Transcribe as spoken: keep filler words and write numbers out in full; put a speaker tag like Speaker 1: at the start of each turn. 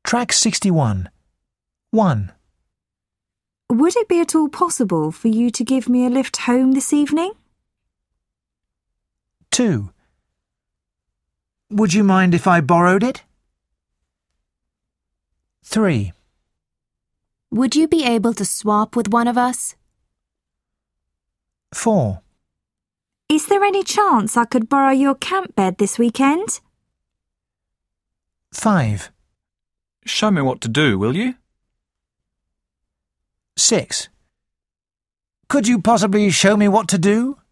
Speaker 1: Track sixty-one. one.
Speaker 2: Would it be at all possible for you to give me a lift home this evening?
Speaker 1: two. Would you mind if I borrowed it? three.
Speaker 3: Would you be able to swap with one of us?
Speaker 1: four.
Speaker 2: Is there any chance I could borrow your camp bed this weekend?
Speaker 1: five.
Speaker 4: Show me what to do, will you?
Speaker 1: six. Could you possibly show me what to do?